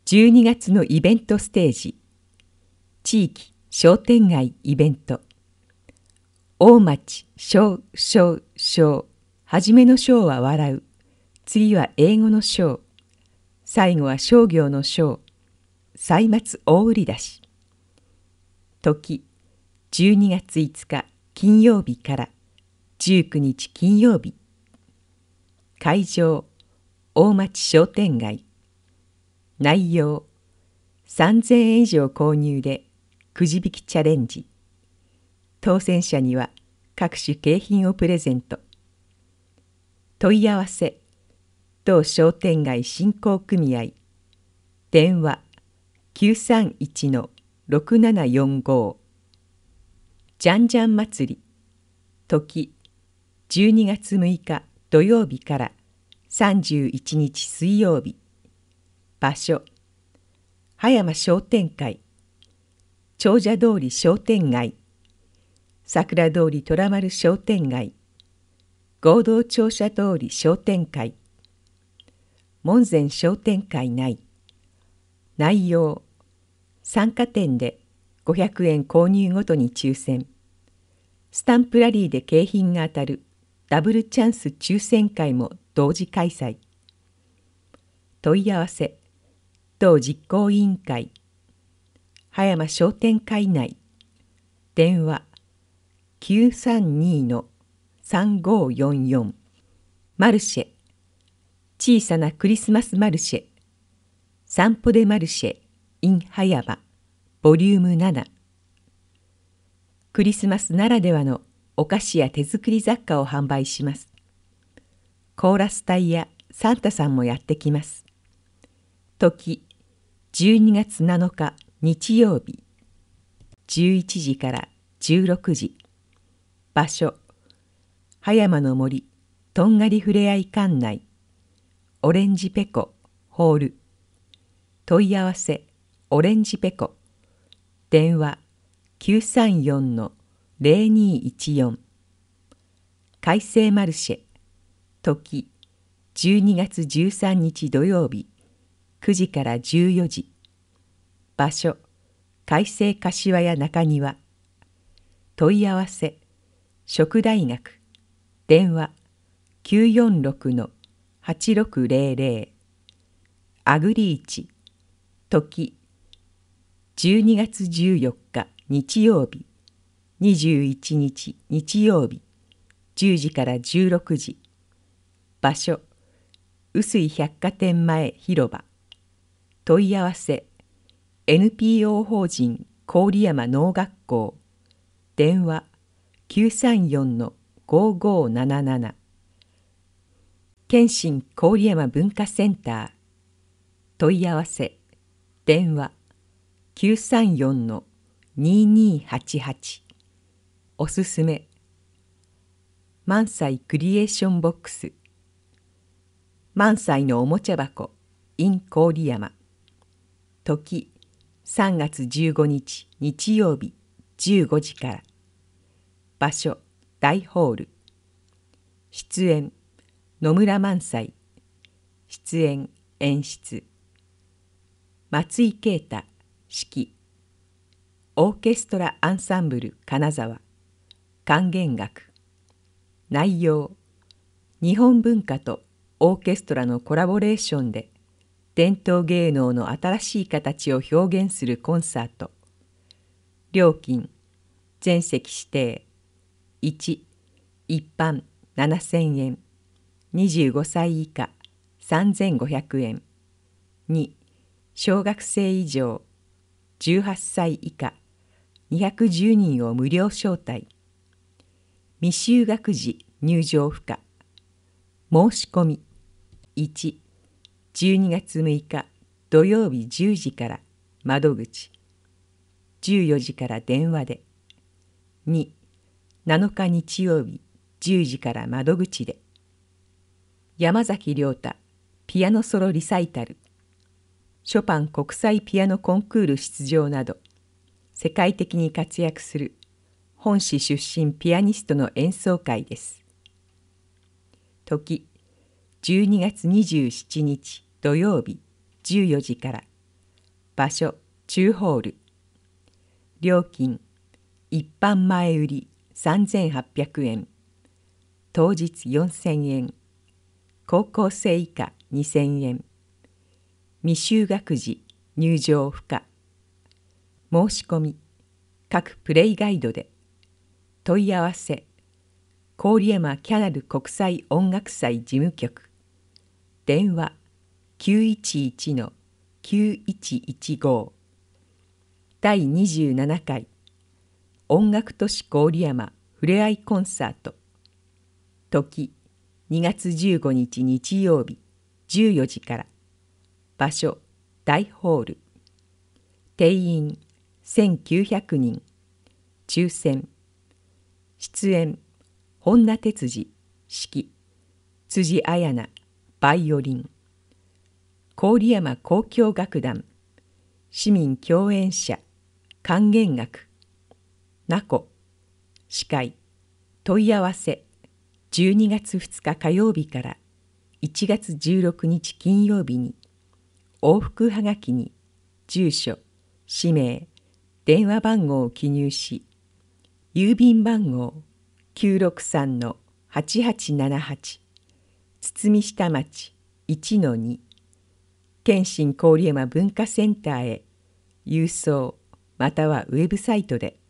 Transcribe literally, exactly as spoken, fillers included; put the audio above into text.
じゅうにがつのイベントステージ。地域商店街イベント。大町小小小。はじめの章は笑う。次は英語の章。最後は商業の章。歳末大売り出し。時じゅうにがついつか金曜日からじゅうくにち金曜日。会場大町商店街。内容さんぜんえん以上購入でくじ引きチャレンジ。当選者には各種景品をプレゼント。問い合わせ当商店街振興組合。電話 きゅうさんいちのろくななよんご。じゃんじゃん祭り。時じゅうにがつむいか土曜日からさんじゅういちにち水曜日。場所葉山商店会。長者通り商店街。桜通り虎丸商店街。合同庁舎通り商店会。門前商店会内。内容参加店でごひゃくえん購入ごとに抽選。スタンプラリーで景品が当たるダブルチャンス抽選会も同時開催。問い合わせ当実行委員会。葉山商店会内。電話 きゅうさんにのさんごよんよん。マルシェ小さなクリスマスマルシェ。散歩でマルシェ in 葉山ボリュームなな。クリスマスならではのお菓子や手作り雑貨を販売します。コーラス隊やサンタさんもやってきます。時じゅうにがつなのか日曜日。じゅういちじからじゅうろくじ。場所葉山の森とんがりふれあい館内。オレンジペコホール。問い合わせオレンジペコ。電話 きゅうさんよんのぜろにいちよん。改正マルシェ。時じゅうにがつじゅうさんにち土曜日くじからじゅうよじ。場所改正柏屋中庭。問い合わせ食大学。電話 きゅうよんろくのはちろくぜろぜろ。アグリーチ。時じゅうにがつじゅうよっか日曜日。にじゅういちにち日曜日。じゅうじからじゅうろくじ。場所臼井百貨店前広場。問い合わせ エヌピーオー 法人郡山農学校。電話 きゅうさんよんのごごなななな。謙信郡山文化センター。問い合わせ電話 きゅうさんよんのににはちはち。おすすめ萬斎クリエーションボックス。萬斎のおもちゃ箱 in 郡山。時さんがつじゅうごにち日曜日じゅうごじから。場所大ホール。出演野村萬斎。出演演出松井啓太指揮。オーケストラアンサンブル金沢。管弦楽。内容日本文化とオーケストラのコラボレーションで伝統芸能の新しい形を表現するコンサート。料金全席指定。いち一般ななせんえん。にじゅうごさい以下さんぜんごひゃくえん。に小学生以上じゅうはっさい以下にひゃくじゅうにんを無料招待。未就学児入場不可。申し込みいちじゅうにがつむいか土曜日じゅうじから窓口。じゅうよじから電話で。になのか日曜日じゅうじから窓口で。山崎亮太ピアノソロリサイタル。ショパン国際ピアノコンクール出場など世界的に活躍する本市出身ピアニストの演奏会です。時じゅうにがつにじゅうしちにち土曜日じゅうよじから。 場所中ホール。料金一般前売りさんぜんはっぴゃくえん、当日よんせんえん、高校生以下にせんえん、未就学児入場不可。申し込み各プレイガイドで。問い合わせ郡山キャナル国際音楽祭事務局。電話 きゅういちいちのきゅういちいちご。だいにじゅうななかい音楽都市郡山ふれあいコンサート。時にがつじゅうごにち日曜日じゅうよじから。場所大ホール。定員せんきゅうひゃくにん。抽選。出演本田哲司指揮、辻彩奈バイオリン。郡山交響楽団市民共演者管弦楽。名古司会。問い合わせじゅうにがつふつか火曜日からいちがつじゅうろくにち金曜日に。往復はがきに住所、氏名、電話番号を記入し、郵便番号 きゅうろくさんのはちはちななはち 堤下町 いちのに 県新郡山文化センターへ郵送またはウェブサイトで。